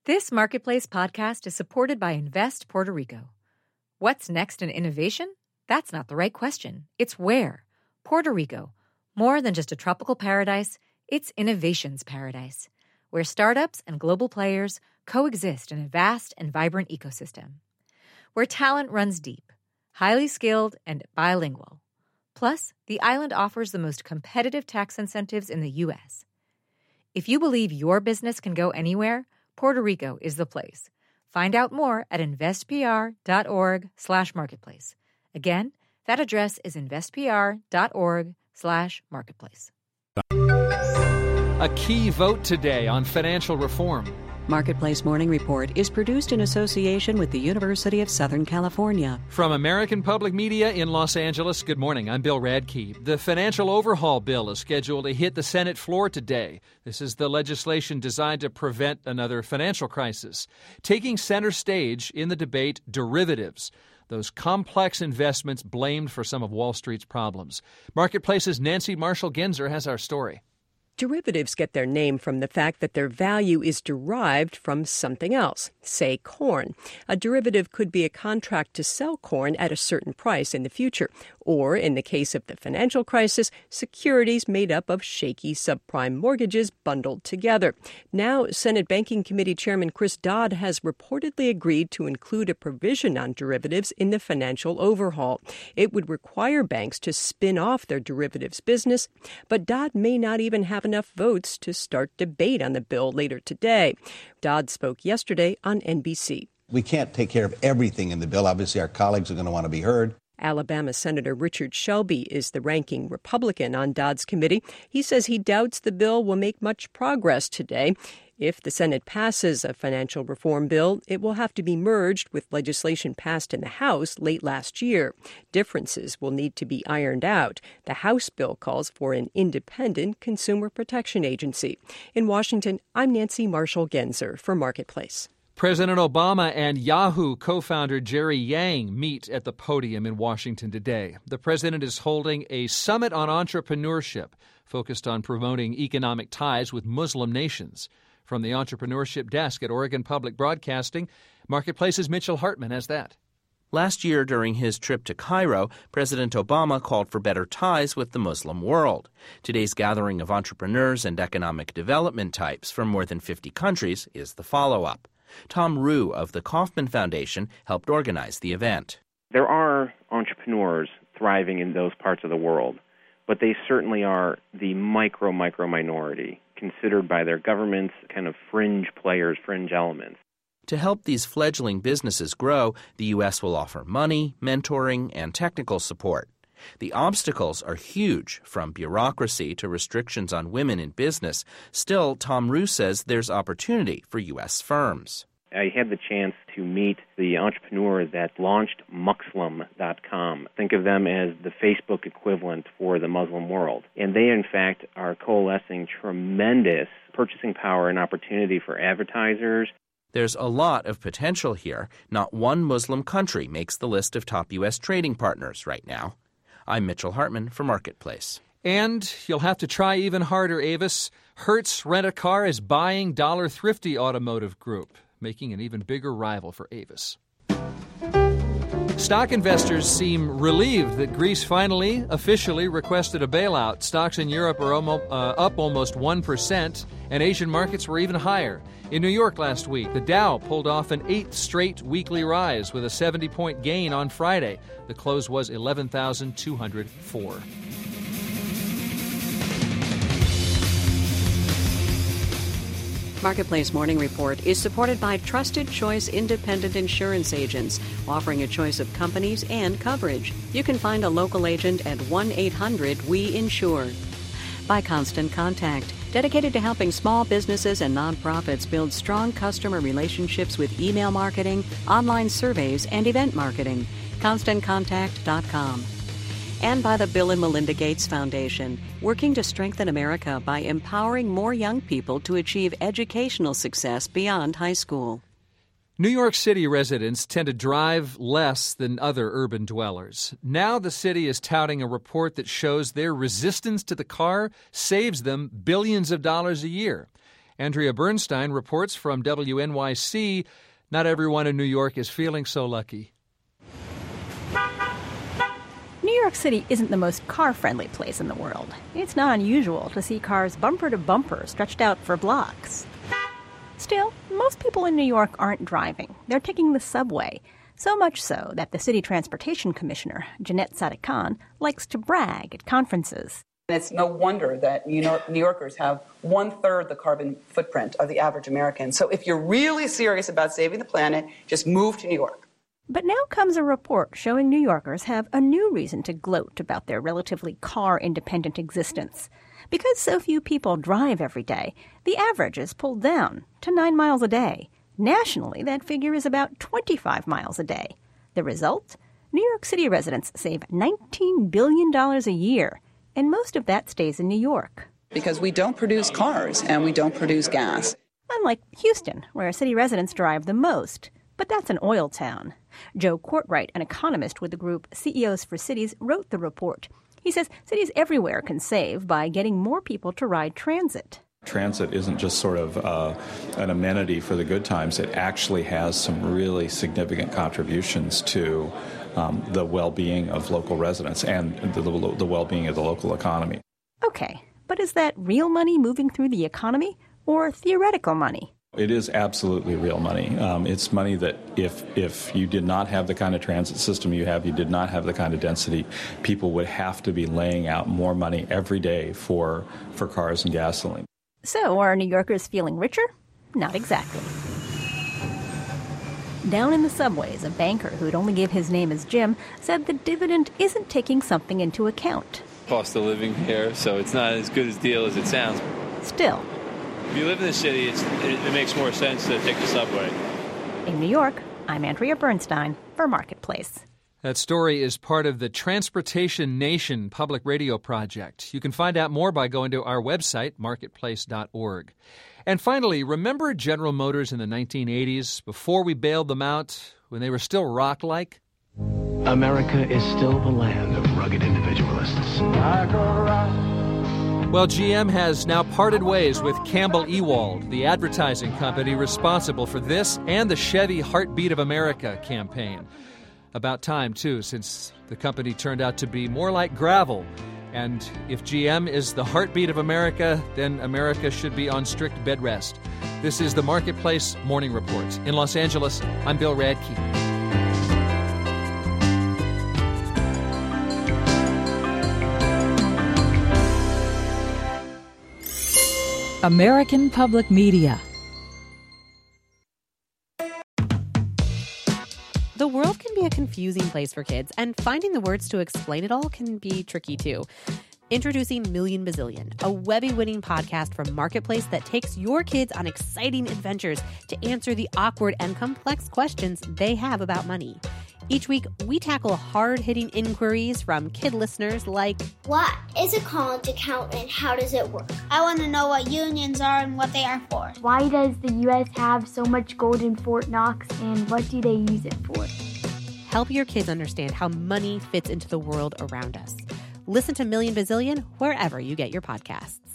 This Marketplace podcast is supported by Invest Puerto Rico. What's next in innovation? That's not the right question. It's where. Puerto Rico. More than just a tropical paradise, it's innovation's paradise, where startups and global players coexist in a vast and vibrant ecosystem. Where talent runs deep, highly skilled, and bilingual. Plus, the island offers the most competitive tax incentives in the U.S. If you believe your business can go anywhere, Puerto Rico is the place. Find out more at investpr.org/marketplace. Again, that address is investpr.org/marketplace. A key vote today on financial reform. Marketplace Morning Report is produced in association with the University of Southern California. From American Public Media in Los Angeles, good morning. I'm Bill Radke. The financial overhaul bill is scheduled to hit the Senate floor today. This is the legislation designed to prevent another financial crisis. Taking center stage in the debate, derivatives, those complex investments blamed for some of Wall Street's problems. Marketplace's Nancy Marshall-Genzer has our story. Derivatives get their name from the fact that their value is derived from something else, say corn. A derivative could be a contract to sell corn at a certain price in the future, or, in the case of the financial crisis, securities made up of shaky subprime mortgages bundled together. Now, Senate Banking Committee Chairman Chris Dodd has reportedly agreed to include a provision on derivatives in the financial overhaul. It would require banks to spin off their derivatives business, but Dodd may not even have enough votes to start debate on the bill later today. Dodd spoke yesterday on NBC. We can't take care of everything in the bill. Obviously, our colleagues are going to want to be heard. Alabama Senator Richard Shelby is the ranking Republican on Dodd's committee. He says he doubts the bill will make much progress today. If the Senate passes a financial reform bill, it will have to be merged with legislation passed in the House late last year. Differences will need to be ironed out. The House bill calls for an independent consumer protection agency. In Washington, I'm Nancy Marshall-Genzer for Marketplace. President Obama and Yahoo co-founder Jerry Yang meet at the podium in Washington today. The president is holding a summit on entrepreneurship focused on promoting economic ties with Muslim nations. From the entrepreneurship desk at Oregon Public Broadcasting, Marketplace's Mitchell Hartman has that. Last year, during his trip to Cairo, President Obama called for better ties with the Muslim world. Today's gathering of entrepreneurs and economic development types from more than 50 countries is the follow-up. Tom Rue of the Kauffman Foundation helped organize the event. There are entrepreneurs thriving in those parts of the world, but they certainly are the micro minority, considered by their governments kind of fringe players, fringe elements. To help these fledgling businesses grow, the U.S. will offer money, mentoring, and technical support. The obstacles are huge, from bureaucracy to restrictions on women in business. Still, Tom Rue says there's opportunity for U.S. firms. I had the chance to meet the entrepreneur that launched Muxlim.com. Think of them as the Facebook equivalent for the Muslim world. And they, in fact, are coalescing tremendous purchasing power and opportunity for advertisers. There's a lot of potential here. Not one Muslim country makes the list of top U.S. trading partners right now. I'm Mitchell Hartman for Marketplace. And you'll have to try even harder, Avis. Hertz Rent-A-Car is buying Dollar Thrifty Automotive Group, making an even bigger rival for Avis. Stock investors seem relieved that Greece finally, officially requested a bailout. Stocks in Europe are up almost 1%, and Asian markets were even higher. In New York last week, the Dow pulled off an 8th straight weekly rise with a 70-point gain on Friday. The close was 11,204. Marketplace Morning Report is supported by Trusted Choice Independent Insurance Agents, offering a choice of companies and coverage. You can find a local agent at 1-800-WE-INSURE. By Constant Contact, dedicated to helping small businesses and nonprofits build strong customer relationships with email marketing, online surveys, and event marketing. ConstantContact.com. And by the Bill and Melinda Gates Foundation, working to strengthen America by empowering more young people to achieve educational success beyond high school. New York City residents tend to drive less than other urban dwellers. Now the city is touting a report that shows their resistance to the car saves them billions of dollars a year. Andrea Bernstein reports from WNYC. Not everyone in New York is feeling so lucky. New York City isn't the most car-friendly place in the world. It's not unusual to see cars bumper to bumper stretched out for blocks. Still, most people in New York aren't driving. They're taking the subway. So much so that the city transportation commissioner, Jeanette Sadiq-Khan, likes to brag at conferences. It's no wonder that New Yorkers have 1/3 the carbon footprint of the average American. So if you're really serious about saving the planet, just move to New York. But now comes a report showing New Yorkers have a new reason to gloat about their relatively car-independent existence. Because so few people drive every day, the average is pulled down to 9 miles a day. Nationally, that figure is about 25 miles a day. The result? New York City residents save $19 billion a year, and most of that stays in New York. Because we don't produce cars and we don't produce gas. Unlike Houston, where city residents drive the most. But that's an oil town. Joe Courtwright, an economist with the group CEOs for Cities, wrote the report. He says cities everywhere can save by getting more people to ride transit. Transit isn't just sort of an amenity for the good times. It actually has some really significant contributions to the well-being of local residents and the well-being of the local economy. Okay, but is that real money moving through the economy or theoretical money? It is absolutely real money. It's money that if you did not have the kind of transit system you have, you did not have the kind of density, people would have to be laying out more money every day for cars and gasoline. So are New Yorkers feeling richer? Not exactly. Down in the subways, a banker who'd only give his name as Jim said the dividend isn't taking something into account. Cost of living here, so it's not as good a deal as it sounds. Still, if you live in the city, it makes more sense to take the subway. In New York, I'm Andrea Bernstein for Marketplace. That story is part of the Transportation Nation Public Radio Project. You can find out more by going to our website, marketplace.org. And finally, remember General Motors in the 1980s, before we bailed them out, when they were still rock-like? America is still the land of rugged individualists. Well, GM has now parted ways with Campbell Ewald, the advertising company responsible for this and the Chevy Heartbeat of America campaign. About time, too, since the company turned out to be more like gravel. And if GM is the heartbeat of America, then America should be on strict bed rest. This is the Marketplace Morning Report. In Los Angeles, I'm Bill Radke. American Public Media. The world can be a confusing place for kids, and finding the words to explain it all can be tricky too. Introducing Million Bazillion, a Webby-winning podcast from Marketplace that takes your kids on exciting adventures to answer the awkward and complex questions they have about money. Each week, we tackle hard-hitting inquiries from kid listeners like, what is a college account and how does it work? I want to know what unions are and what they are for. Why does the U.S. have so much gold in Fort Knox and what do they use it for? Help your kids understand how money fits into the world around us. Listen to Million Bazillion wherever you get your podcasts.